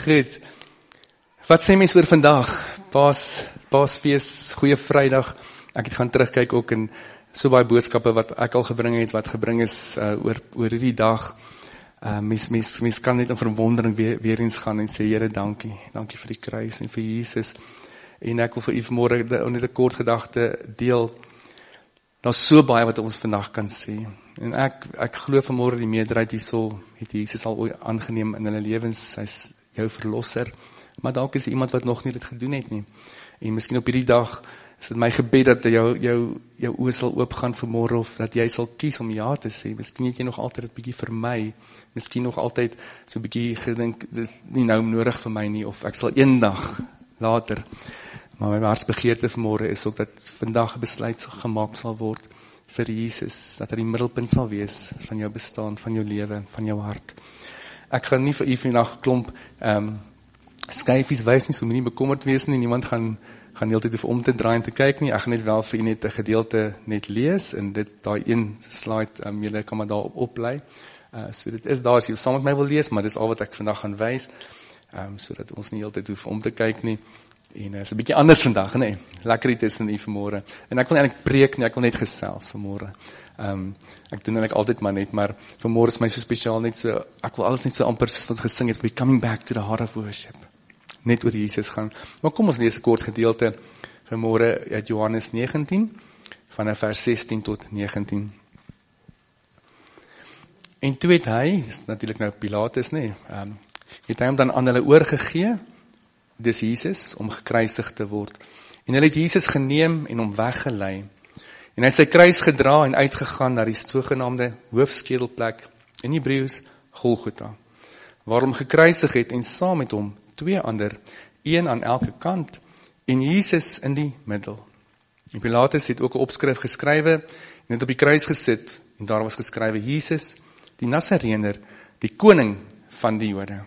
Goed. Wat sê mens oor vandag? Paasfees, goeie Vrydag. Ek het gaan terugkyk ook en so baie boodskappe wat ek al gebring het, wat gebring is oor hierdie dag. Mens kan net in verwondering weer eens gaan en sê, Here, dankie. Dankie vir die kruis en vir Jesus. En ek wil vir u vanmôre net 'n kort gedagte deel. Daar's so baie wat ons vandag kan sê. En ek glo vanmôre die meerderheid hierso het Jesus al aangeneem in hulle lewens. Hy's jou verlosser. Maar dalk is iemand wat nog nie dit gedoen het nie. En miskien op hierdie dag is dit my gebed dat jou oë sal oopgaan vanmôre, of dat jy sal kies om ja te sê. Miskien het jy nog altyd 'n bietjie vir my, miskien nog altyd so 'n bietjie gedink, dit is nie nou nodig vir my nie, of ek sal eendag later. Maar my hartsbegeerte vanmôre is ook dat vandag 'n besluit gemaak sal word vir Jesus, dat hy die middelpunt sal wees van jou bestaan, van jou lewe, van jou hart. Ek gaan nie vir u vandag klomp skyfies wys nie, so moenie bekommerd wees nie, niemand gaan heeltyd hoef om te draai en te kyk nie. Ek gaan net wel vir u net 'n gedeelte net lees, en daai een slide, julle kan maar daarop oplei. So dit is daar as jy saam met my wil lees, maar dis al wat ek vandag gaan wys, sodat ons nie heeltyd hoef om te kyk nie. En is 'n bietjie anders vandag, nee. Lekker hier tussen u vanmôre. En ek wil eintlik preek nie, ek wil net gesels vanmôre. Ek doen eintlik altyd maar vanmôre is my so spesiaal, net so, ek wil alles net so amper soos wat gesing het, we're coming back to the heart of worship. Net oor Jesus gaan. Maar kom ons lees 'n kort gedeelte vanmôre uit Johannes 19, vanaf vers 16 tot 19. En toe het hy, is natuurlik nou Pilatus, nee, het hy hom dan aan hulle oorgegee, dis Jesus, om gekruisig te word. En hulle het Jesus geneem en hom weggelei. En hy het sy kruis gedra en uitgegaan na die sogenaamde hoofskedelplek, in Hebreëus Golgotha, waar hom gekruisig het, en saam met hom 2 ander, een aan elke kant, en Jesus in die middel. En Pilatus het ook 'n opskrif geskrywe, en het op die kruis gesit, en daar was geskrywe, Jesus, die Nasareëner, die koning van die Jode.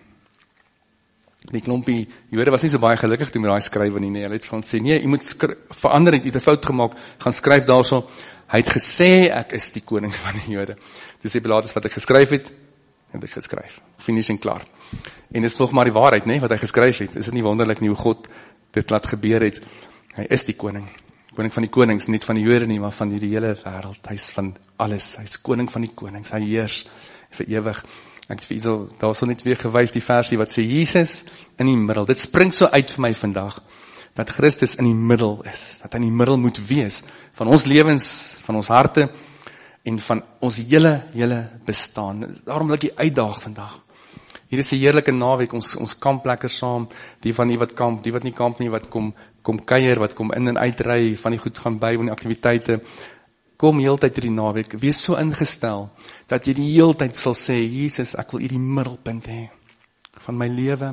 Die klompie Jode was nie so baie gelukkig toe met daai skrywe nie, hulle het van sê, nee, jy moet verander, jy het 'n fout gemaak, gaan skryf daarso, hy het gesê, ek is die koning van die Jode. Dis sê Pilatus, wat ek geskryf het ek geskryf, finish en klaar. En dit is nog maar die waarheid, nee, wat hy geskryf het. Is dit nie wonderlik nie hoe God dit laat gebeur het? Hy is die koning van die konings, nie van die Jode nie, maar van die hele wêreld. Hy is van alles, hy is koning van die konings, hy heers vir ewig. Ek het daar so net weer gewys die versie wat sê, Jesus in die middel. Dit spring so uit vir my vandag, dat Christus in die middel is, dat hy in die middel moet wees, van ons lewens, van ons harte, en van ons hele bestaan. Daarom wil ek die uitdaag vandag. Hier is 'n heerlike naweek, ons kamp lekker saam, die van die wat kamp, die wat nie kamp nie, wat kom kuier, wat kom in en uitry, van die goed gaan bywoon, die aktiwiteite, kom heeltyd hierdie naweek, wees so ingestel, dat jy die heeltyd sal sê, Jesus, ek wil U die middelpunt hê, van my lewe,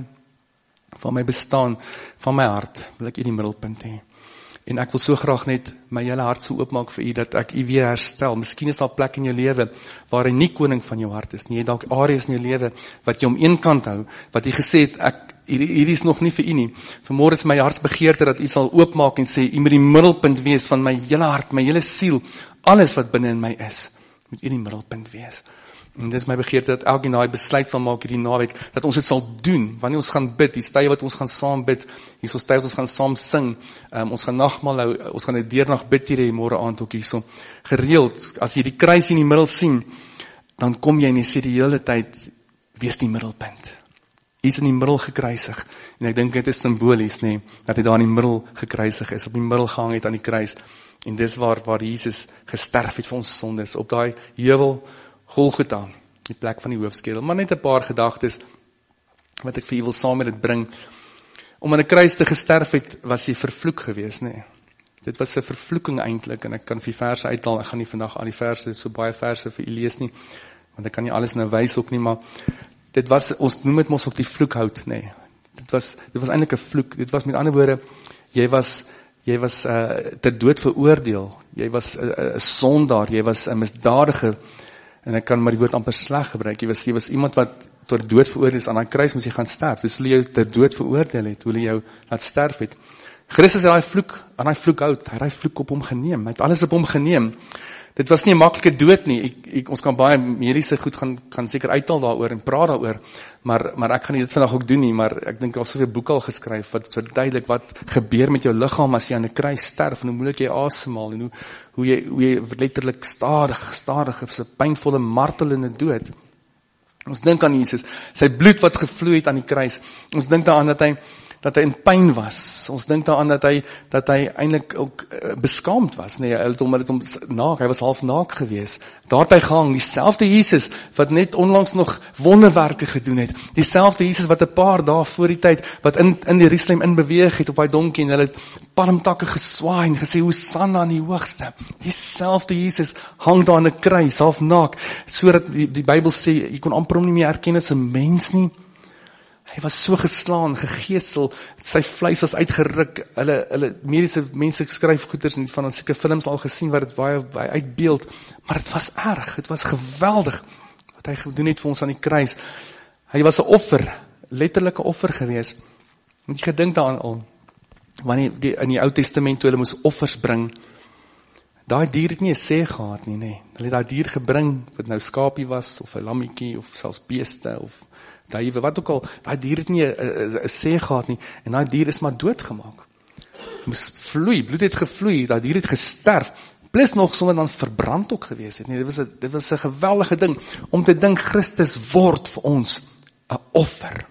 van my bestaan, van my hart, wil ek U die middelpunt hê. En ek wil so graag net my hele hart so oopmaak vir U, dat ek U weer herstel. Miskien is daar plek in jou lewe, waar hy nie koning van jou hart is nie, jy dalk areas in jou lewe, wat jy om een kant hou, wat jy gesê het, hierdie is nog nie vir U nie. Vanmôre is my hartsbegeerte, dat U sal oopmaak en sê, U moet die middelpunt wees van my hele hart, my hele siel, alles wat binne in my is, moet U die middelpunt wees. En dit is my begeerte, dat elkeen daai besluit sal maak hierdie naweek, dat ons dit sal doen, wanneer ons gaan bid, die tye wat ons gaan saam bid, hierso tye wat ons gaan saam sing, ons gaan nagmaal hou, ons gaan 'n deernag bid hier môre aand ook hierso, gereeld, as jy die kruis in die middel sien, dan kom jy en jy sê die hele tyd, wees die middelpunt. Hy is in die middel gekruisig, en ek dink dit is simbolies, nee, dat hy daar in die middel gekruisig is, op die middel gehang het aan die kruis, en dis waar Jesus gesterf het vir ons sondes, op daai heuwel Golgotha, die plek van die hoofskedel. Maar net 'n paar gedagtes, wat ek vir u wil saam met dit bring. Om aan 'n kruis te gesterf het, was hy vervloek geweest, nee. Dit was 'n vervloeking eintlik, en ek kan vir verse uithaal, ek gaan nie vandag al die verse, so baie verse vir u lees nie, want ek kan nie alles nou wys ook nie, maar dit was, ons noem dit mos ook die vloekhout, nee. Dit was eintlik 'n vloek, dit was met ander woorde, jy was ter dood veroordeel, jy was 'n sondaar, jy was 'n misdadiger, en ek kan maar die woord amper sleg gebruik, jy was iemand wat ter dood veroordeel is, aan die kruis moes jy gaan sterf, dis hoe jy jou ter dood veroordeel het, hoe jy jou laat sterf het, Christus het aan daai vloek hout, hy het daai vloek op hom geneem, hy het alles op hom geneem. Dit was nie 'n maklike dood nie, ons kan baie mediese goed gaan seker uithaal daaroor en praat daaroor, maar ek gaan nie dit vandag ook doen nie, maar ek dink daar is soveel boeke al geskryf, wat verduidelik wat gebeur met jou liggaam as jy aan 'n kruis sterf, en hoe moeilik jy asemhaal, en hoe jy letterlik stadig, is 'n pynvolle, martelende dood. Ons dink aan Jesus, sy bloed wat gevloei het aan die kruis, ons dink daaraan dat hy in pyn was. Ons dink daaraan dat hy eintlik ook beskaamd was. Nee, hy was half naak gewees. Daar het hy gehang, dieselfde Jesus wat net onlangs nog wonderwerke gedoen het. Dieselfde Jesus wat 'n paar dae voor die tyd wat in Jerusalem inbeweeg het op daai donkie en hulle het palmtakke geswaai en gesê Hosanna aan die hoogste. Dieselfde Jesus hang daar aan 'n kruis, half naak, sodat die Bybel sê jy kon amper hom nie meer herken as 'n mens nie. Hy was so geslaan, gegeesel, sy vleis was uitgeruk, hulle mediese mense skryf goeders en van ons seker films al gesien wat dit baie uitbeeld, maar dit was erg, dit was geweldig wat hy gedoen het vir ons aan die kruis. Hy was 'n offer, letterlike offer gewees. Moet jy gedink daaraan al, wanneer in die Ou Testament toe hulle moes offers bring, daai dier het nie 'n sê gehad nie, nee. Hulle het daai dier gebring, wat nou skapie was, of 'n lammetjie, of selfs beeste, of duiwe, wat ook al, daai dier het nie 'n sê gehad nie, en daai dier is maar doodgemaak. Moes vloei, bloed het gevloei, daai dier het gesterf, plus nog sonder dan verbrand ook gewees het. Nee, dit was 'n geweldige ding, om te dink, Christus word vir ons 'n offer.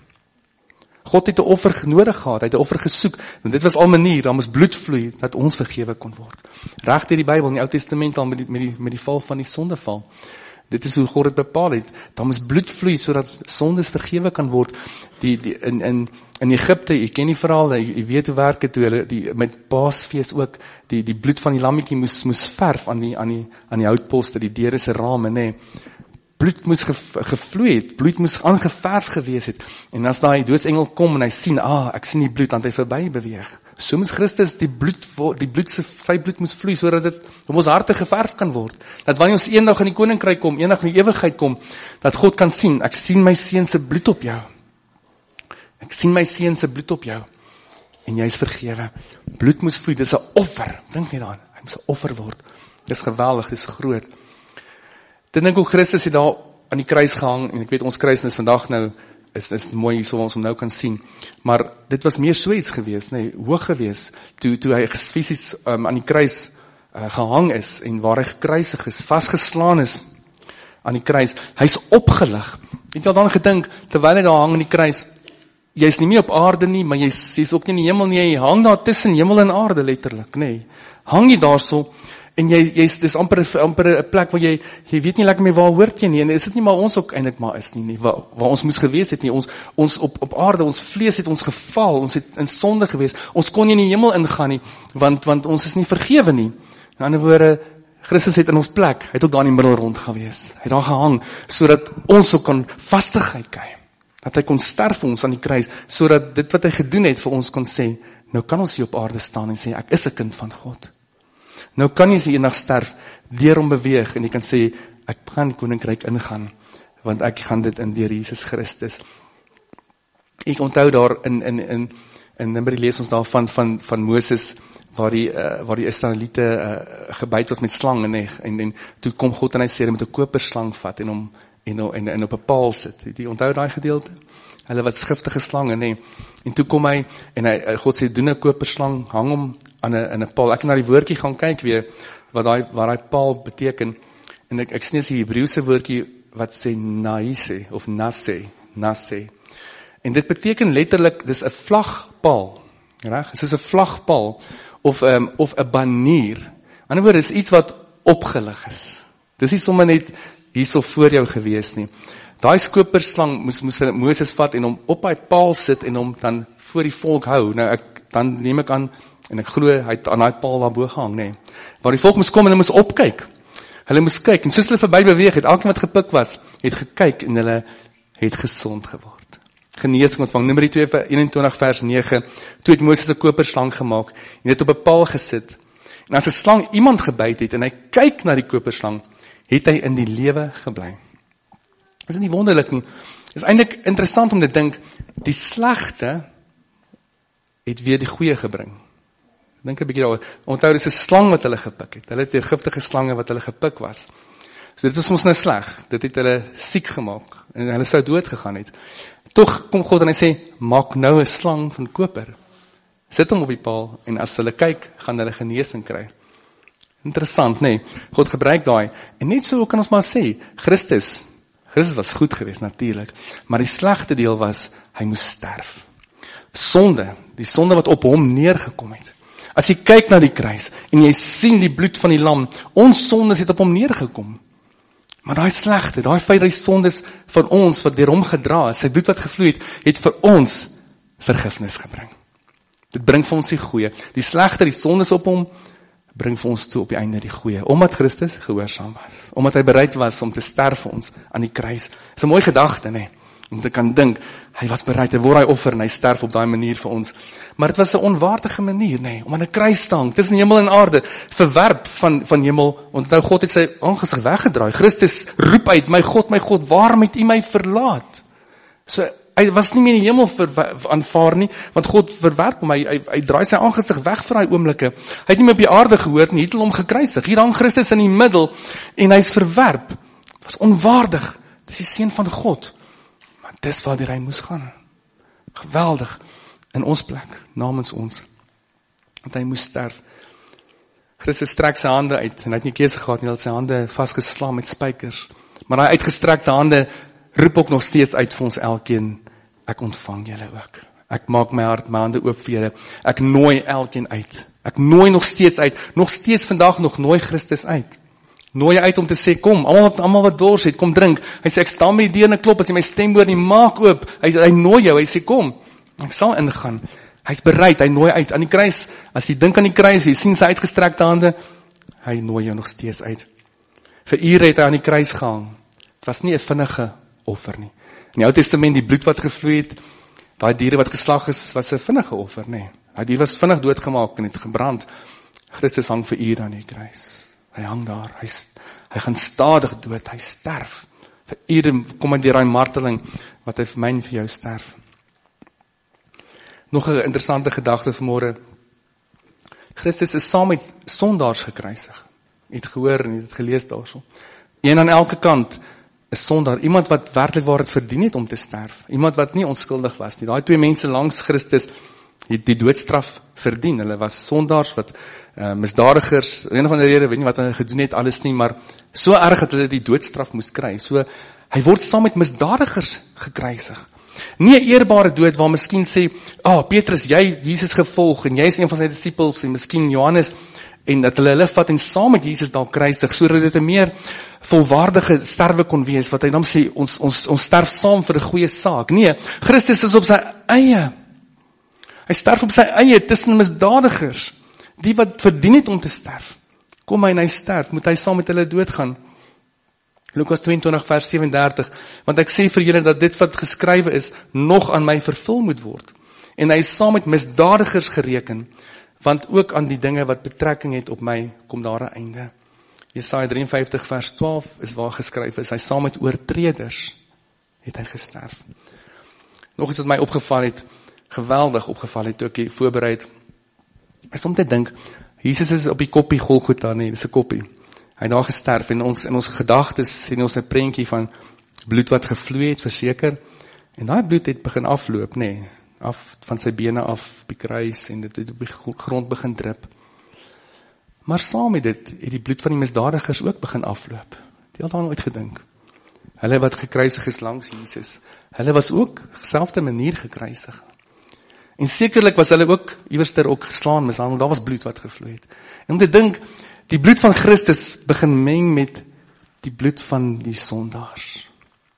God het 'n offer nodig gehad, hy het 'n offer gesoek, want dit was al manier, daar moes bloed vloei, dat ons vergewe kon word. Reg deur die Bybel, in die Ou Testament al met die val van die sondeval. Dit is hoe God het bepaal het. Daar moes bloed vloei, sodat sondes vergewe kan word. In Egipte, jy ken die verhaal, jy weet hoe werk het, toe hulle, met Paasfees ook, die bloed van die lammetjie moes verf aan die houtposte, die deure se rame, nee. Bloed moes gevloei het, bloed moes aangeverf gewees het, en as daai doodsengel kom en hy sien, ek sien die bloed, dan het hy verby beweeg. So moet Christus sy bloed moes vloei, sodat dit op ons harte geverf kan word. Dat wanneer ons eendag in die koninkryk kom, eendag in die ewigheid kom, dat God kan sien, ek sien my seun se bloed op jou. Ek sien my seun se bloed op jou. En jy is vergewe. Bloed moes vloei, dis 'n offer. Dink net daaraan, hy moes 'n offer word. Dis geweldig, dis groot. Dit dink ook Christus het daar aan die kruis gehang, en ek weet ons kruis is vandag nou, is mooi so ons hom nou kan sien, maar dit was meer so iets gewees, nee, hoog gewees, toe hy fisies aan die kruis gehang is, en waar hy gekruisig is, vasgeslaan is aan die kruis, hy is opgelig. Het jy al dan gedink, terwyl hy daar hang aan die kruis, jy is nie meer op aarde nie, maar jy is ook nie in die hemel nie, jy hang daar tussen hemel en aarde letterlik, nee, hang jy daar so, en dis amper 'n plek waar jy weet nie lekker meer waar hoort jy nie, en is dit nie maar ons ook eintlik maar is nie, waar ons moes gewees het nie, ons op aarde, ons vlees het ons geval, ons het in sonde gewees, ons kon nie in die hemel ingaan nie, want ons is nie vergewe nie. In ander woorde, Christus het in ons plek, hy het ook daar in die middel rond gewees, hy het daar gehang, sodat ons ook kon vastigheid kry, dat hy kon sterf vir ons aan die kruis, sodat dit wat hy gedoen het vir ons kon sê, nou kan ons hier op aarde staan en sê, ek is 'n kind van God. Nou kan jy eendag sterf, deur hom beweeg, en jy kan sê, ek gaan die koninkryk ingaan, want ek gaan dit in deur Jesus Christus. Ek onthou daar, in Numeri lees ons daar van Moses, waar die Israeliete gebyt was met slange, en toe kom God en hy sê, hy moet 'n koperslang vat, en op 'n paal sit. Jy onthou daai gedeelte? Hulle wat giftige slange, en toe kom hy, en God sê, doen 'n koperslang, hang hom aan 'n paal. Ek het na die woordjie gaan kyk weer, wat daai paal beteken, en ek sien die Hebreëse woordjie, wat sê naise, of nasse, en dit beteken letterlik, dis 'n vlagpaal, reg? Dit is 'n vlagpaal, of 'n banier, aan die ander woord, is iets wat opgelig is, dis nie sommer net hierso voor jou gewees nie. Daai koperslang moes Moses vat, en hom op hy paal sit, en hom dan voor die volk hou. Nou dan neem ek aan, en ek glo, hy het aan daai paal daarbo gehang, waar die volk moes kom, en hulle moes opkyk. Hulle moes kyk, en soos hulle verby beweeg het, elkeen wat gepik was, het gekyk, en hulle het gesond geword. Genesing ontvang. Numeri 21 vers 9, toe het Moses 'n koperslang gemaak, en het op 'n paal gesit. En as 'n slang iemand gebyt het, en hy kyk na die koperslang, het hy in die lewe gebly. Is dit nie wonderlik nie? Is eintlik interessant om te dink, die slegte het weer die goeie gebring. Dink 'n bietjie daaroor. Onthou, dis 'n slang wat hulle gepik het. Hulle het die giftige slange wat hulle gepik was. So dit is ons nou sleg. Dit het hulle siek gemaak. En hulle sou dood gegaan het. Tog kom God en hy sê, maak nou 'n slang van koper. Sit hom op die paal, en as hulle kyk, gaan hulle genesing kry. Interessant, nee. God gebruik daai. En net so kan ons maar sê, Christus was goed geweest, natuurlik. Maar die slegte deel was, hy moes sterf. Sonde, die sonde wat op hom neergekom het. As jy kyk na die kruis, en jy sien die bloed van die lam, ons sondes het op hom neergekom. Maar daai slegte, daai feit dat die sondes van ons, wat deur hom gedra is, sy bloed wat gevloei het vir ons vergifnis gebring. Dit bring vir ons die goeie. Die slegte, die sondes op hom, bring vir ons toe op die einde die goeie. Omdat Christus gehoorsaam was. Omdat hy bereid was om te sterf vir ons aan die kruis. Dis 'n mooi gedagte, nee. Om te kan dink, hy was bereid, hy word hy offer en hy sterf op daai manier vir ons. Maar dit was 'n onwaardige manier, nee, om aan 'n kruis te hang, tussen hemel en aarde, verwerp van hemel. Onthou, God het sy aangesig weggedraai. Christus roep uit, my God, waarom het u my verlaat? So, hy was nie meer in die hemel aanvaar nie, want God verwerp hom, hy draai sy aangesig weg vir daai oomblikke. Hy het nie meer op die aarde gehoor nie, het hom gekruisig. Hier hang Christus in die middel, en hy's verwerp. Dit was onwaardig. Dis die seun van God. Maar dis waar hy moes gaan. Geweldig. In ons plek, namens ons. Want hy moes sterf. Christus strek sy hande uit, en hy het nie keuse gehad nie, hy het sy hande vasgeslaan met spykers. Maar hy uitgestrekte hande roep ook nog steeds uit vir ons elkeen, ek ontvang julle ook. Ek maak my hart, my hande oop vir julle. Ek nooi elkeen uit. Ek nooi nog steeds vandag nog nooi Christus uit. Nooi uit om te sê, kom, almal wat dors het, kom drink. Hy sê, ek staan by die deur en klop, as jy my stem hoor nie, maak oop. Hy nooi jou, hy sê, kom, ek sal ingaan. Hy's bereid, hy nooi uit. Aan die kruis, as jy dink aan die kruis, jy sien sy uitgestrekte hande, hy nooi jou nog steeds uit. Vir ure het hy aan die kruis gehang. Het was nie 'n vinnige offer nie. In die Ou Testament, die bloed wat gevloei het, daai diere wat geslag is, was 'n vinnige offer, nee. Hy dier was vinnig doodgemaak en het gebrand. Christus hang vir ure aan die kruis. Hy hang daar, hy gaan stadig dood, hy sterf. Vir ure kom hy deur daai marteling, wat hy vir my en vir jou sterf. Nog 'n interessante gedagte vanmôre. Christus is saam met sondaars gekruisig. Jy het gehoor en jy het gelees daarso. Een aan elke kant, 'n sondaar, iemand wat werklik waar het verdien het om te sterf, iemand wat nie onskuldig was nie. Daai twee mense langs Christus het die doodstraf verdien. Hulle was sondaars, wat misdadigers, een of ander rede, weet nie wat hulle gedoen het, alles nie, maar so erg dat hulle die doodstraf moes kry. So, hy word saam met misdadigers gekruisig. Nie 'n eerbare dood waar miskien sê, Petrus, jy Jesus gevolg, en jy is een van sy disippels, en miskien Johannes, en dat hulle vat en saam met Jesus daar kruisig, sodat dit 'n meer volwaardige sterwe kon wees, wat hy dan sê, ons sterf saam vir 'n goeie saak. Nee, Christus is op sy eie. Hy sterf op sy eie, tussen misdadigers, die wat verdien het om te sterf. Kom hy en hy sterf, moet hy saam met hulle doodgaan. Lukas 22 vers 37, want ek sê vir julle dat dit wat geskrywe is, nog aan my vervul moet word. En hy is saam met misdadigers gereken, want ook aan die dinge wat betrekking het op my, kom daar 'n einde. Jesaja 53 vers 12 is waar geskryf is, hy saam met oortreders het hy gesterf. Nog iets wat my opgeval het, geweldig opgeval het, toe ek voorberei het, is om te dink, Jesus is op die koppie Golgotha, nee, dis 'n koppie. Hy het daar gesterf, en ons gedagtes sien ons 'n prentjie van bloed wat gevloei het, verseker, en daai bloed het begin afloop, nee, af van sy bene af, op die kruis, en dit het op die grond begin drip. Maar saam met dit, het die bloed van die misdadigers ook begin afloop. Die het daaraan ooit gedink. Hulle wat gekruisig is langs Jesus, hulle was ook selfde manier gekruisig. En sekerlik was hulle ook, iewerster ook geslaan, mishandel, daar was bloed wat gevloei het. En om te dink, die bloed van Christus begin meng met die bloed van die sondaars,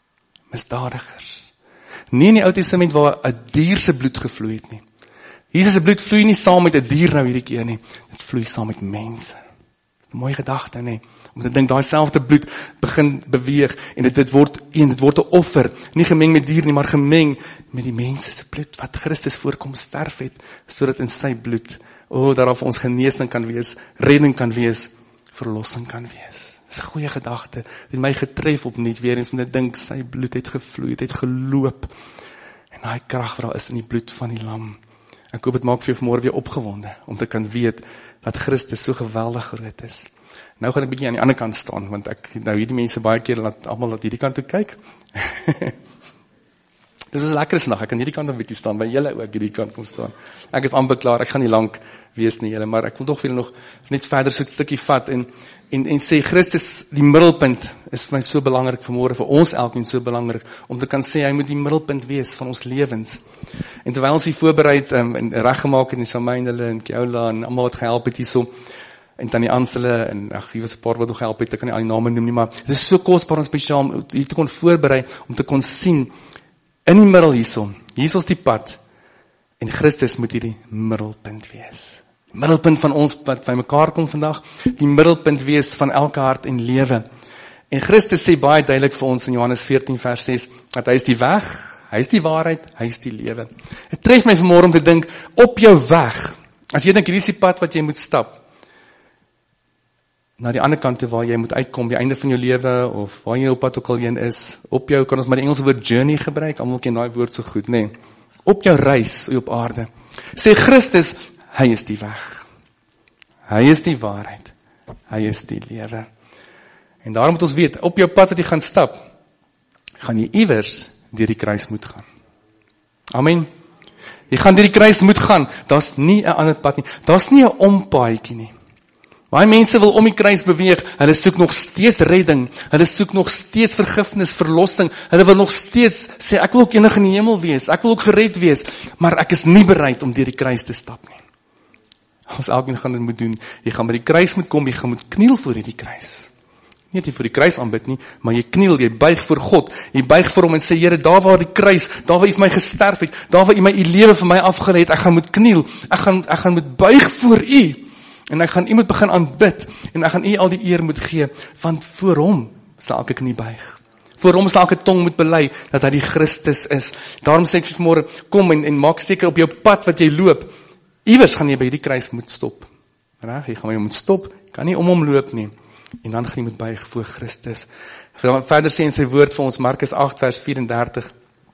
misdadigers. Nie in die Ou Testament waar 'n dier se bloed gevloei het nie. Jesus se bloed vloei nie saam met 'n dier nou hierdie keer nie, dit vloei saam met mense. 'n Mooi gedagte, nee, om te dink, daai selfde bloed begin beweeg, en dit word 'n offer, nie gemeng met dier nie, maar gemeng met die mense se bloed, wat Christus voorkom sterf het, sodat in sy bloed, daarop ons genesing kan wees, redding kan wees, verlossing kan wees. Dis 'n goeie gedagte, dit het my getref opnuut weer eens, om te dink, sy bloed het gevloei, het geloop, en daai krag wat daar is in die bloed van die lam, Ek hoop dit maak vir jou vanmôre weer opgewonde, om te kan weet, dat Christus so geweldig groot is. Nou gaan ek bietjie aan die ander kant staan, want ek nou hierdie mense baie keer almal laat hierdie kant toe kyk. Dis is 'n lekker snag, ek kan hierdie kant 'n bietjie staan, by julle ook hierdie kant kom staan. Ek is amper klaar, ek gaan nie lank wees nie julle, maar ek wil tog vir julle nog net verder so 'n stukkie vat en sê, Christus, die middelpunt, is vir my so belangrik vanmôre, vir ons elkeen so belangrik, om te kan sê, hy moet die middelpunt wees van ons lewens. En terwyl ons hier voorbereid, en reggemaak het, en Shamaine hulle, en Kjola, en almal wat gehelp het hierso, en Tannie Ansele, en hier was 'n paar wat nog gehelp het, ek kan nie al die name noem nie, maar dit is so kosbaar en spesiaal, om hier te kon voorberei, om te kon sien, in die middel hierso is die pad, en Christus moet hier die middelpunt wees. Middelpunt van ons wat by mekaar kom vandag, die middelpunt wees van elke hart en lewe. En Christus sê baie duidelik vir ons in Johannes 14 vers 6, dat hy is die weg, hy is die waarheid, hy is die lewe. Het tref my vanmôre om te dink, op jou weg, as jy dink, hier is die pad wat jy moet stap, na die ander kant toe waar jy moet uitkom, die einde van jou lewe, of waar jy op pad ook al heen is, op jou, kan ons maar die Engelse woord journey gebruik, almal ken daai woord so goed, nee, op jou reis op aarde, sê Christus, hy is die weg, hy is die waarheid, hy is die lewe, en daarom moet ons weet, op jou pad wat jy gaan stap, gaan jy iewers deur die kruis moet gaan, amen, jy gaan deur die kruis moet gaan, daar's nie 'n ander pad nie, daar's nie 'n ompaadjie nie, baie mense wil om die kruis beweeg, hulle soek nog steeds redding, hulle soek nog steeds vergifnis, verlossing, hulle wil nog steeds sê, ek wil ook eendag in die hemel wees, ek wil ook gered wees, maar ek is nie bereid om deur die kruis te stap nie. Ons elkeen gaan dit moet doen, jy gaan by die kruis moet kom, jy gaan moet kniel voor die kruis. Nie dat jy voor die kruis aanbid nie, maar jy kniel, jy buig voor God, jy buig voor hom en sê, Here, daar waar die kruis, daar waar u vir my gesterf het, daar waar u my u lewe vir my afgelê het, ek gaan moet kniel, ek gaan moet buig voor u, en ek gaan u moet begin aanbid, en ek gaan u al die eer moet gee, want voor hom sal elke knie buig. Voor hom sal elke tong moet bely, dat hy die Christus is. Daarom sê ek vanmôre, kom en maak seker op jou pad wat jy loop, iewers gaan jy by die kruis moet stop. Reg, jy gaan jy moet stop, kan nie om hom loop nie, en dan gaan jy moet buig voor Christus. Verder sê in sy woord vir ons, Markus 8 vers 34,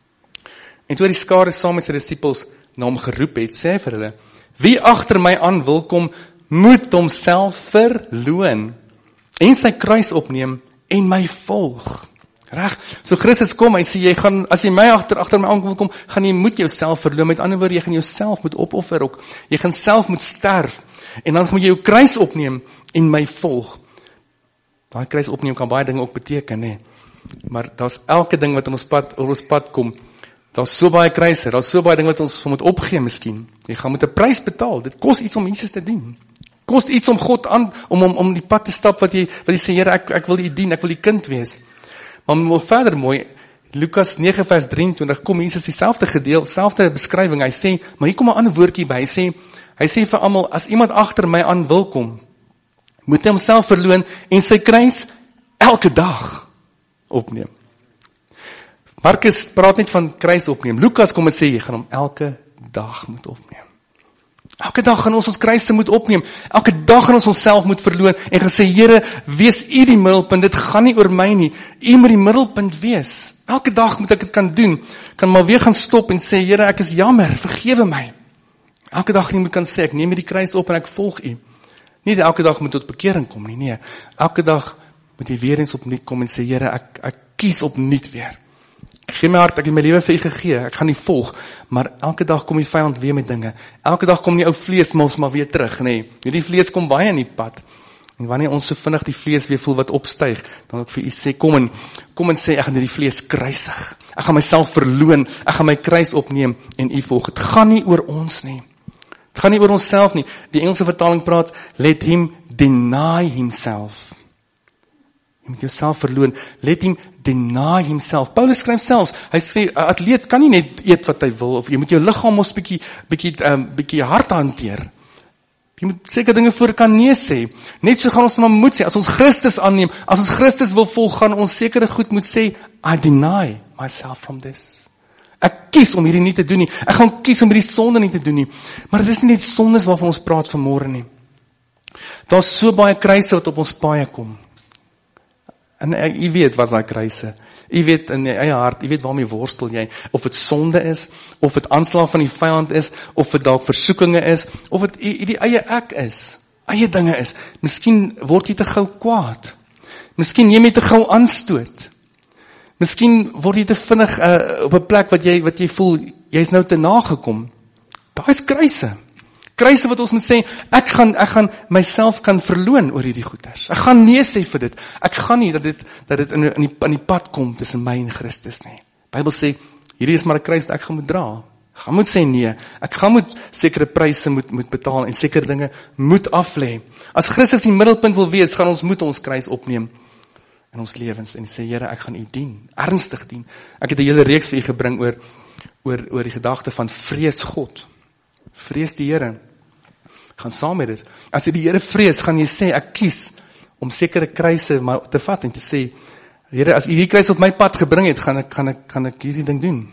en toe die skare saam met sy disippels na hom geroep het, sê vir hulle, wie agter my aan wil kom, moet homself verloon, en sy kruis opneem, en my volg. Reg, so Christus kom, hy sê, jy gaan, as jy my agter my aan wil kom, gaan jy moet jouself verloon, met ander woorde, jy gaan jouself moet opoffer ook, jy gaan self moet sterf, en dan moet jy jou kruis opneem, en my volg. Daai kruis opneem kan baie dinge ook beteken, nee. Maar daar's elke ding wat op ons pad kom, daar's so baie kruise, daar's so baie dinge wat ons moet opgee miskien. Jy gaan met 'n prys betaal, dit kos iets om Jesus te dien. Kost iets om God aan, om die pad te stap wat jy sê, Here, ek wil u dien, ek wil u kind wees. Maar nog verder mooi, Lukas 9 vers 23, kom Jesus dieselfde gedeel, selfde beskrywing, hy sê, maar hier kom 'n ander woordjie by, hy sê vir almal, as iemand agter my aan wil kom, moet hy homself verloon en sy kruis elke dag opneem. Markus praat net van kruis opneem, Lukas kom en sê, jy gaan hom elke dag moet opneem. Elke dag gaan ons kruise moet opneem, elke dag gaan ons onsself moet verloon, en gaan sê, Here, wees u die middelpunt, dit gaan nie oor my nie, u moet die middelpunt wees, elke dag moet ek dit kan doen, kan maar weer gaan stop en sê, Here, ek is jammer, vergewe my, elke dag nie moet kan sê, ek neem die kruis op en ek volg u, nie elke dag moet tot bekering kom nie, nee, elke dag moet jy weer eens opnuut kom en sê, Here, ek kies opnuut weer, ek gee my hart, ek het my lewe vir u gegee, ek gaan nie volg, maar elke dag kom die vyand weer met dinge, elke dag kom die ou vlees maar weer terug, nee, die vlees kom baie in die pad, en wanneer ons so vinnig die vlees weer voel wat opstyg, dan wil ek vir u sê, kom en sê, ek gaan die vlees kruisig, ek gaan myself verloon, ek gaan my kruis opneem, en u volg, het gaan nie oor ons nie, het gaan nie oor ons self nie, die Engelse vertaling praat, let him deny himself, jy moet jouself verloon, let him deny himself. Paulus skryf selfs, hy sê, 'n atleet kan nie net eet wat hy wil, of jy moet jou liggaam mos bietjie hard hanteer. Jy moet seker dinge voor kan nee sê. Net so gaan ons maar moet sê, as ons Christus aanneem, as ons Christus wil volg, gaan ons sekere goed moet sê, I deny myself from this. Ek kies om hierdie nie te doen nie, ek gaan kies om hierdie sonde nie te doen nie, maar dit is nie net sondes waarvan ons praat vanmôre nie. Daar's so baie kruise wat op ons paaie kom. En jy weet wat is daai kruise. Jy weet in jou eie hart, jy weet waarmee worstel jy, of dit sonde is, of dit aanslag van die vyand is, of dit dalk versoekinge is, of dit die eie ek is, eie dinge is. Miskien word jy te gou kwaad. Miskien neem jy te gou aanstoot. Miskien word jy te vinnig op 'n plek wat jy voel, jy is nou te nagekom. Daai is kruise. Kruise wat ons moet sê, ek gaan myself kan verloon oor hierdie goeders. Ek gaan nee sê vir dit. Ek gaan nie dat dit in die pad kom tussen my en Christus nie. Die Bybel sê, hierdie is maar 'n kruis wat ek gaan moet dra. Ek gaan moet sê nee. Ek gaan moet sekere pryse moet betaal en sekere dinge moet aflê. As Christus die middelpunt wil wees, gaan ons moet ons kruis opneem in ons lewens en sê, Here, ek gaan U dien, ernstig dien. Ek het 'n hele reeks vir U gebring oor die gedagte van vrees God. Vrees die Here. Gaan saam met dit. As jy die Here vrees, gaan jy sê, ek kies om sekere kruise te vat en te sê, Here, as U hierdie kruis op my pad gebring het, gaan ek hierdie ding doen.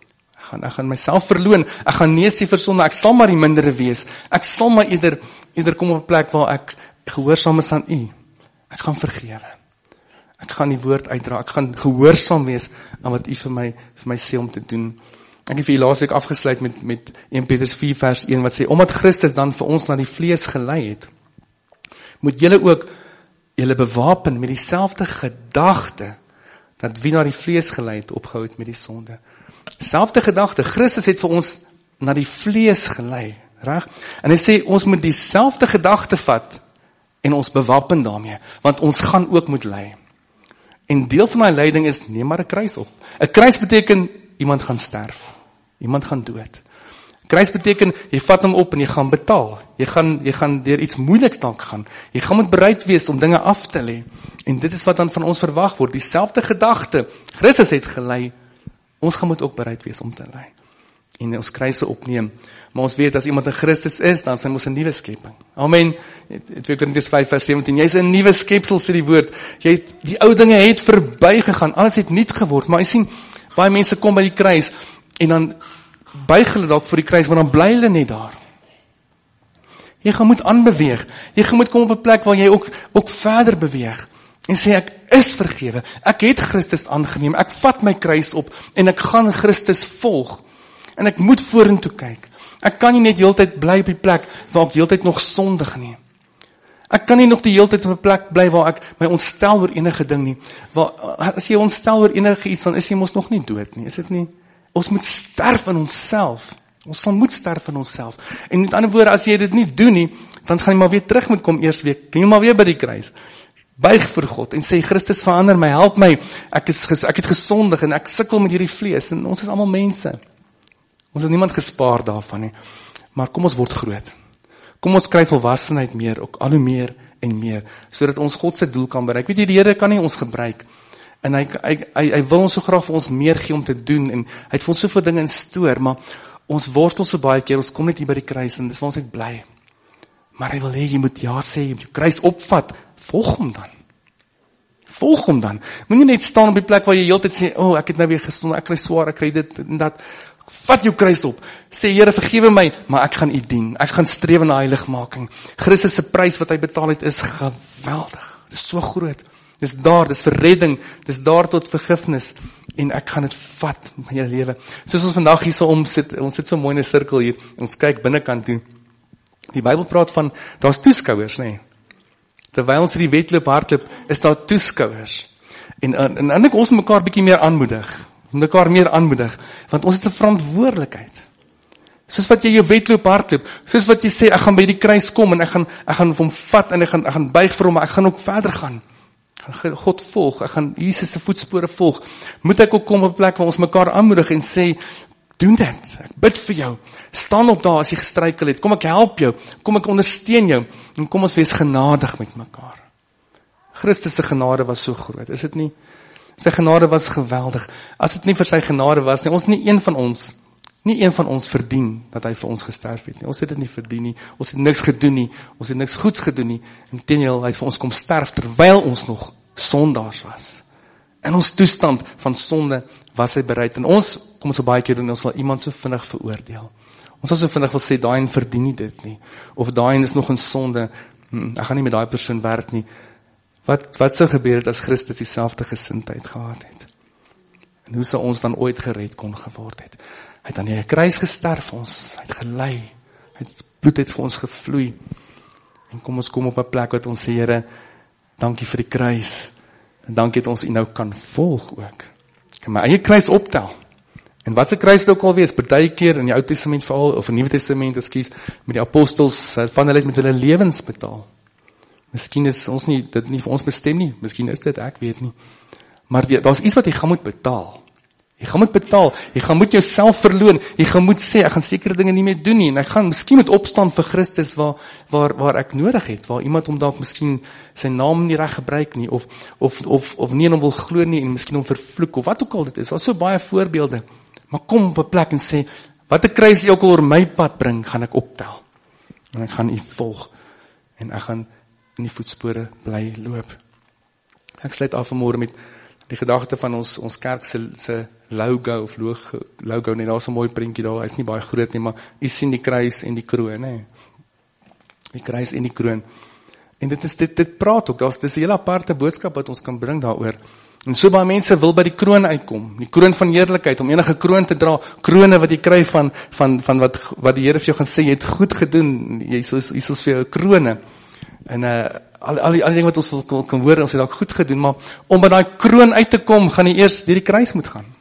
Ek gaan myself verloon. Ek gaan nee sê vir sonde. Ek sal maar die mindere wees. Ek sal maar eerder kom op 'n plek waar ek gehoorsaam is aan U. Ek gaan vergewe. Ek gaan die woord uitdra. Ek gaan gehoorsaam wees aan wat U vir my sê om te doen. Ek het vir julle laasweek afgesluit met 1 Petrus 4 vers 1 wat sê, omdat Christus dan vir ons na die vlees gelei het, moet julle ook julle bewapen met dieselfde gedagte, dat wie na die vlees gelei het, opgehou het met die sonde. Selfde gedagte, Christus het vir ons na die vlees gelei, reg? En hy sê, ons moet dieselfde gedagte vat, en ons bewapen daarmee, want ons gaan ook moet ly. En deel van die lyding is, neem maar 'n kruis op. 'n Kruis beteken, iemand gaan sterf. Iemand gaan dood. Kruis beteken, jy vat hom op en jy gaan betaal. Jy gaan deur iets moeiliks dalk gaan. Jy gaan moet bereid wees om dinge af te lê. En dit is wat dan van ons verwag word. Dieselfde gedagte. Christus het gelei. Ons gaan moet ook bereid wees om te ly. En ons kruise opneem. Maar ons weet, as iemand in Christus is, dan is hy mos 'n nuwe skepping. Amen. 2 Korintiërs 5 vers 17. Jy is 'n nuwe skepsel, sê die woord. Die ou dinge het verbygegaan. Alles het nuut geword. Maar jy sien, baie mense kom by die kruis en dan buig hulle dalk voor die kruis, maar dan bly hulle net daar. Jy gaan moet aanbeweeg. Jy gaan moet kom op 'n plek waar jy ook verder beweeg en sê, ek is vergewe. Ek het Christus aangeneem. Ek vat my kruis op en ek gaan Christus volg. En ek moet vorentoe kyk. Ek kan nie net die hele tyd bly op die plek waar ek die hele tyd nog sondig nie. Ek kan nie nog die hele tyd op 'n plek bly waar ek my ontstel oor enige ding nie. As jy ontstel oor enige iets, dan is jy mos nog nie dood nie, is dit nie? Ons moet sterf in onsself. Ons sal moet sterf in onsself. En met ander woorde, as jy dit nie doen nie, dan gaan jy maar weer terug moet kom eers weer. Kan jy maar weer by die kruis. Buig vir God en sê, Christus verander my, help my. Ek het gesondig en ek sukkel met hierdie vlees. En ons is almal mense. Ons het niemand gespaar daarvan nie. Maar kom ons word groot. Kom ons kry volwassenheid meer, ook al hoe meer en meer, sodat ons God se doel kan bereik. Weet jy, die Here kan nie ons gebruik. En hy wil ons so graag vir ons meer gee om te doen, en hy het vir ons soveel dinge in stoor, maar ons worstel so baie keer, ons kom net hier by die kruis, en dis waar ons net bly. Maar hy wil hê, jy moet ja sê, jy moet die kruis opvat, volg hom dan. Volg hom dan. Moenie net staan op die plek waar jy heeltyd sê, ek het nou weer gesond, ek kry swaar, ek kry dit en dat. Vat jou kruis op. Sê, Here, vergewe my, maar ek gaan U dien. Ek gaan streef na heiligmaking. Christus se prys wat hy betaal het is geweldig. Dit is so groot. Dis daar, dis vir redding, dis daar tot vergifnis. En ek gaan dit vat in my hele lewe. Soos ons vandag hier so omsit, ons sit so mooi in 'n sirkel hier, en ons kyk binnekant toe. Die Bybel praat van, daar's toeskouers, nê? Terwyl ons hierdie wedloop hardloop, is daar toeskouers. En ek ons mekaar bietjie meer aanmoedig. Mekaar meer aanmoedig, want ons het 'n verantwoordelikheid. Soos wat jy jou wedloop hardloop, soos wat jy sê, ek gaan by die kruis kom, en ek gaan hom vat, en ek gaan buig vir hom, maar ek gaan ook verder gaan. Ek gaan God volg, ek gaan Jesus se voetspore volg. Moet ek ook kom op 'n plek waar ons mekaar aanmoedig en sê, doen dit, ek bid vir jou, staan op daar as jy gestruikel het, kom ek help jou, kom ek ondersteun jou, en kom ons wees genadig met mekaar. Christus se genade was so groot, is dit nie? Sy genade was geweldig. As dit nie vir sy genade was nie, nie een van ons verdien dat hy vir ons gesterf het nie. Ons het dit nie verdien nie. Ons het niks gedoen nie. Ons het niks goeds gedoen nie. Inteendeel, hy het vir ons kom sterf terwyl ons nog sondaars was. In ons toestand van sonde was hy bereid. En ons, kom ons so baie keer doen, ons sal iemand so vinnig veroordeel. Ons sal so vinnig wil sê, daai verdien nie dit nie. Of daai is nog in sonde. Ek gaan nie met daai persoon werk nie. Wat sou gebeur het as Christus dieselfde gesindheid gehad het? En hoe sou ons dan ooit gered kon geword het? Hy het aan die kruis gesterf vir ons, hy het gelei, bloed het vir ons gevloei. En kom ons kom op 'n plek wat ons sê, Here, dankie vir die kruis, en dankie dat ons U nou kan volg ook. Ek kan my eie kruis optel. En wat se kruis dit ook al wees, partykeer in die Ou Testament veral, of in die Nuwe Testament, met die apostels, van hulle het met hulle lewens betaal. Miskien is ons dit nie vir ons bestem nie, miskien is dit, ek weet nie. Maar daar's iets wat jy gaan moet betaal. Jy gaan moet betaal, jy gaan moet jouself verloon, jy gaan moet sê, ek gaan sekere dinge nie meer doen nie, en ek gaan miskien moet opstaan vir Christus waar ek nodig het, waar iemand hom dalk miskien sy naam nie reg gebruik nie, of nie in hom wil glo nie, en miskien hom vervloek, of wat ook al dit is. Daar's so baie voorbeelde. Maar kom op 'n plek en sê, wat 'n kruis jy ook al oor my pad bring, gaan ek optel. En ek gaan U volg, en ek gaan in die voetspore bly loop. Ek sluit af vanmôre met die gedagte van ons kerk se logo of logo, nee, daar's 'n mooi prentjie daar, hy's nie baie groot nie, maar u sien die kruis en die kroon, hè. Die kruis en die kroon. En dit praat ook, dis 'n hele aparte boodskap wat ons kan bring daaroor. En so baie mense wil by die kroon uitkom, die kroon van heerlikheid, om enige kroon te dra, krone wat jy kry van wat die Here vir jou gaan sê, jy het goed gedoen, jy is vir jou krone. En al die dinge wat ons wil kan hoor, ons het dalk goed gedoen, maar om by daai kroon uit te kom, gaan jy eers deur die kruis moet gaan.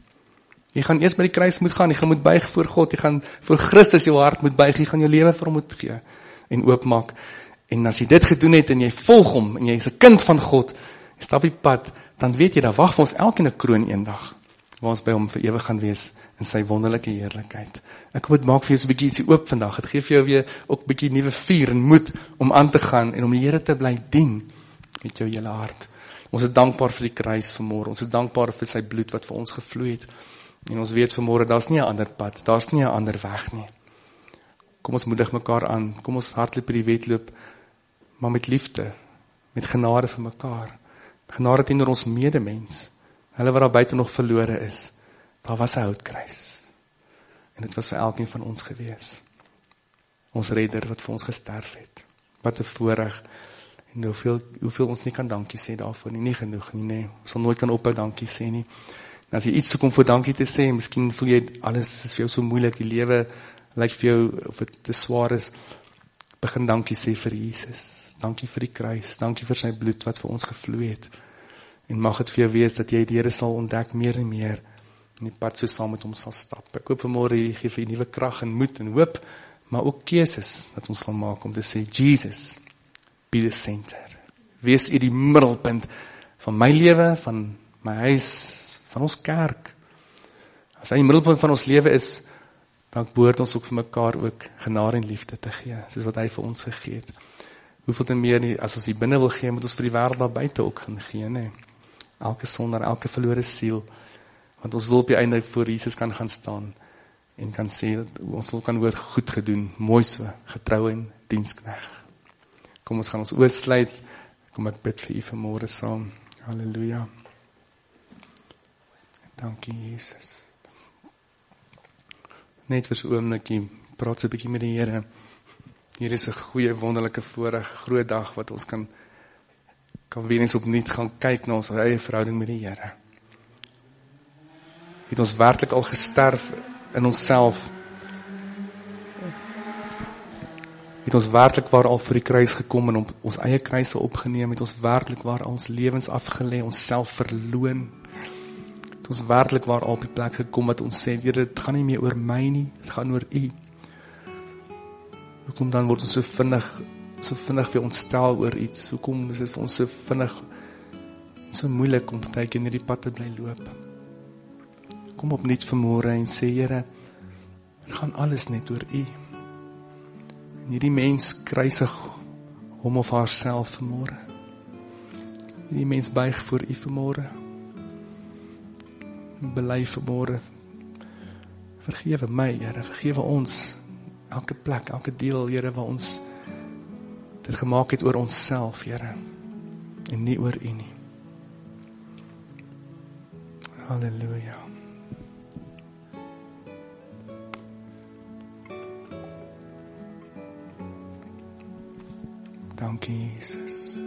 Jy gaan eers by die kruis moet gaan, jy gaan moet buig voor God, jy gaan voor Christus jou hart moet buig, jy gaan jou lewe vir hom moet gee en oopmaak. En as jy dit gedoen het en jy volg hom en jy is 'n kind van God, jy stap die pad, dan weet jy, daar wag vir ons elkeen 'n kroon eendag, waar ons by hom vir ewig gaan wees in sy wonderlike heerlikheid. Ek hoop dit maak vir jou so 'n bietjie ietsie oop vandag. Dit gee vir jou weer ook 'n bietjie nuwe vuur en moed om aan te gaan en om die Here te bly dien met jou hele hart. Ons is dankbaar vir die kruis vanmôre. Ons is dankbaar vir sy bloed wat vir ons gevloei het. En ons weet vanmôre, daar's nie 'n ander pad, daar's nie 'n ander weg nie. Kom ons moedig mekaar aan, kom ons hardloop hierdie wedloop, maar met liefde, met genade vir mekaar. Genade teenoor ons medemens, hulle wat daar buite nog verlore is. Daar was 'n houtkruis. En dit was vir elkeen van ons gewees. Ons redder wat vir ons gesterf het. Wat 'n voorreg. En hoeveel ons nie kan dankie sê daarvoor nie genoeg nie, nee. Ons sal nooit kan ophou dankie sê nie. En as jy iets soek om voor dankie te sê, miskien voel jy alles is vir jou so moeilik, die lewe lyk vir jou of dit te swaar is, begin dankie sê vir Jesus. Dankie vir die kruis, dankie vir sy bloed wat vir ons gevloei het. En mag dit vir jou wees dat jy die Here sal ontdek meer en meer, en die pad so saam met hom sal stap. Ek hoop vanmôre hy gee vir nuwe krag en moed en hoop, maar ook keuses dat ons sal maak om te sê, Jesus, be the center. Wees U die middelpunt van my lewe, van my huis, van ons kerk. As hy die middelpunt van ons lewe is, dan behoort ons ook vir mekaar ook genade en liefde te gee, soos wat hy vir ons gegee het. Hoeveel te meer nie, as ons hier binne wil gee, moet ons vir die wêreld daar buite ook gaan gee, nee. Elke sondaar, elke verlore siel, want ons wil op die einde voor Jesus kan gaan staan, en kan sê, ons wil kan hoor, goed gedoen, mooi so, getrou en diensknegt. Kom ons gaan ons oë sluit, kom ek bid vir U vanmôre saam, halleluja. Dankie Jesus. Net vir so 'n oombliekie, praat so 'n bietjie met die Here. Hier is 'n goeie, wonderlike voorreg, groot dag wat ons kan weer eens opnuut gaan kyk na ons eie verhouding met die Here. Het ons werklik al gesterf in onsself? Het ons werklik waar al vir die kruis gekom en ons eie kruise opgeneem? Het ons werklik waar al ons lewens afgelê, onsself verloon? Het ons werklik waar al op die plek gekom wat ons sê, Here, dit gaan nie meer oor my nie, dit gaan oor U. Hoekom dan word ons so vinnig weer ontstel oor iets? Hoekom is dit vir ons so vinnig, so moeilik om partykeer in die pad te bly loop? Kom opnuut vanmôre en sê, Here, dit gaan alles net oor U. En hierdie mens kruisig hom of haarself vanmôre. Hierdie mens buig voor U vanmôre. Bely vanmôre, vergewe my, Here, vergewe ons, elke plek, elke deel, Here, waar ons dit gemaak het oor onsself, Here, en nie oor U nie. Halleluja. Dankie, Jesus.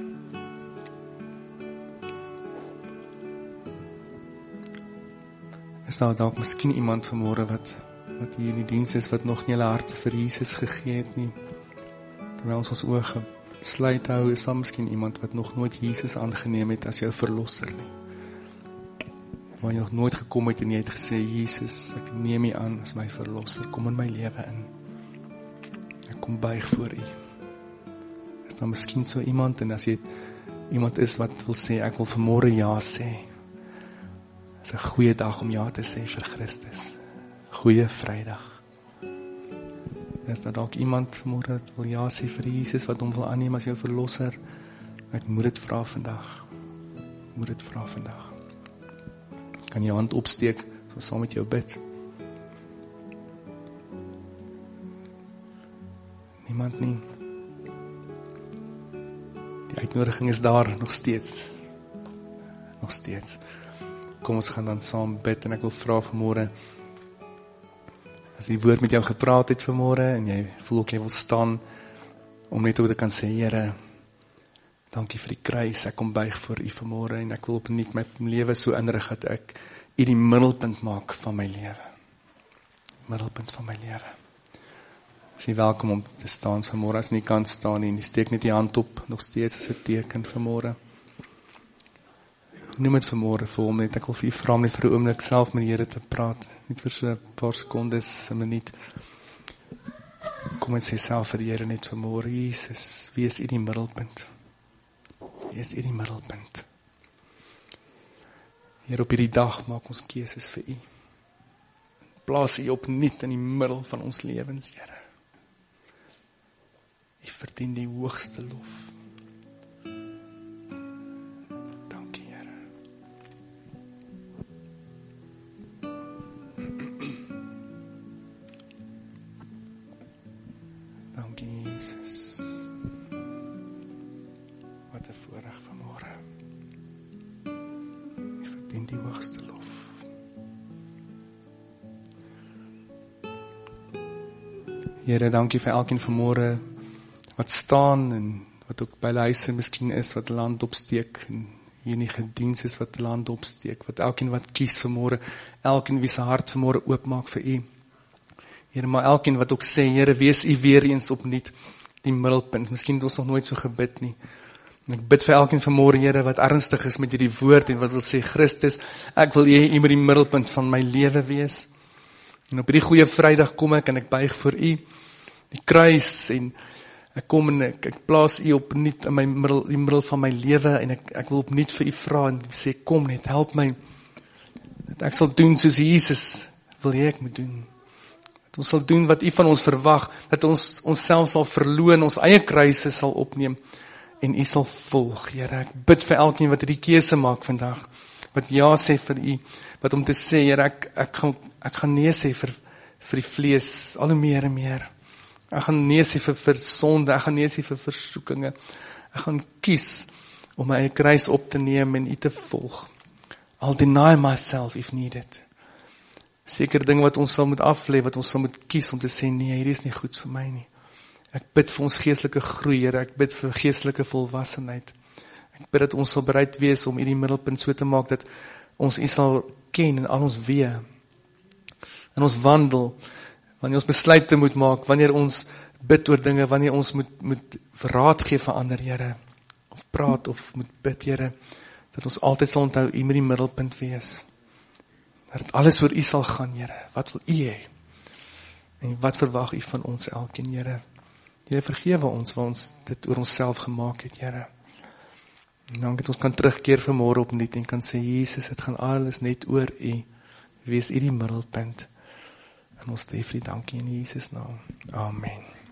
daar dalk miskien iemand vanmôre wat hier in die diens is, wat nog nie hulle harte vir Jesus gegee het nie. Terwyl ons oë gesluit hou, is daar miskien iemand wat nog nooit Jesus aangeneem het as jou verlosser nie. Waar jy nog nooit gekom het en jy het gesê, Jesus, ek neem U aan as my verlosser, kom in my lewe in. Ek kom buig voor U. Is daar miskien so iemand, en as jy iemand is wat wil sê, ek wil vanmôre ja sê. Is 'n goeie dag om ja te sê vir Christus. Goeie Vrydag. Is daar dalk iemand vanmôre wat wil ja sê vir Jesus, wat hom wil aanneem as jou verlosser? Ek moet dit vra vandag. Moet dit vra vandag. Kan jy hand opsteek, so saam met jou bid. Niemand nie. Die uitnodiging is daar, nog steeds. Nog steeds. Kom ons gaan dan saam bid, en ek wil vra vanmôre, as die woord met jou gepraat het vanmôre, en jy voel ook jy wil staan, om net ook te kan sê, Here, dankie vir die kruis, ek kom buig voor U vanmôre, en ek wil opnuut my lewe so inrig, dat ek U die middelpunt maak van my lewe. Middelpunt van my lewe. Is jy welkom om te staan vanmôre, as nie kan staan nie, steek net die hand op, nog steeds as 'n teken vanmôre. Noem het vanmôre vir hom net, ek wil vir U vra om net vir 'n oomblik self met die Here te praat, net vir so 'n paar sekondes, 'n minuut. Kom en sê self vir die Here net vanmôre, Jesus, wie is U die middelpunt? Wie is U die middelpunt? Here, op hierdie dag maak ons keuses vir U. Plaas U opnuut in die middel van ons lewens, Here. U verdien die hoogste lof. Jesus, wat 'n voorreg vanmôre. U verdien die hoogste lof. Here, dankie vir elkeen vanmôre wat staan en wat ook by hulle huise miskien is, wat land opsteek, en hier in die gediens is wat land opsteek, wat elkeen wat kies vanmôre, elkeen wie se hart vanmôre oopmaak vir U. Here, maar elkeen wat ook sê, Here, wees U weer eens opnuut die middelpunt. Miskien het ons nog nooit so gebid nie. En ek bid vir elkeen vanmôre, Here, wat ernstig is met hierdie woord en wat wil sê, Christus, ek wil U met die middelpunt van my lewe wees. En op hierdie goeie Vrydag kom ek en ek buig voor U, die kruis, en ek kom en ek plaas U opnuut in die middel van my lewe, en ek wil opnuut vir U vra en sê, kom net, help my, dat ek sal doen soos Jesus wil hê ek moet doen. Dat ons sal doen wat U van ons verwag, dat ons onsself sal verloon, ons eie kruise sal opneem, en U sal volg, Here. Ek bid vir elkeen wat hierdie keuse maak vandag, wat ja sê vir U, wat om te sê, Here, ek gaan nee sê vir die vlees, al hoe meer en meer. Ek gaan nee sê vir sonde, ek gaan nee sê vir versoekinge. Ek gaan kies om my eie kruis op te neem en U te volg. I'll deny myself if needed. Seker dinge wat ons sal moet aflê, wat ons sal moet kies om te sê, nee, hierdie is nie goed vir my nie. Ek bid vir ons geestelike groei, Here, ek bid vir geestelike volwassenheid. Ek bid dat ons sal bereid wees om hierdie middelpunt so te maak, dat ons U sal ken en aan ons wee. In ons wandel, wanneer ons besluite moet maak, wanneer ons bid oor dinge, wanneer ons moet raad gee vir ander, Here, of praat of moet bid, Here, dat ons altyd sal onthou, U moet die middelpunt wees. Dat alles oor U sal gaan, Here. Wat wil U hê? En wat verwag U van ons elkeen, Here? Here, vergewe ons, waar ons dit oor onsself gemaak het, Here. En dan het ons kan terugkeer vanmôre opnuut en kan sê, Jesus, dit gaan alles net oor U. Wees U die middelpunt. En ons sê vir U dankie in Jesus naam. Amen.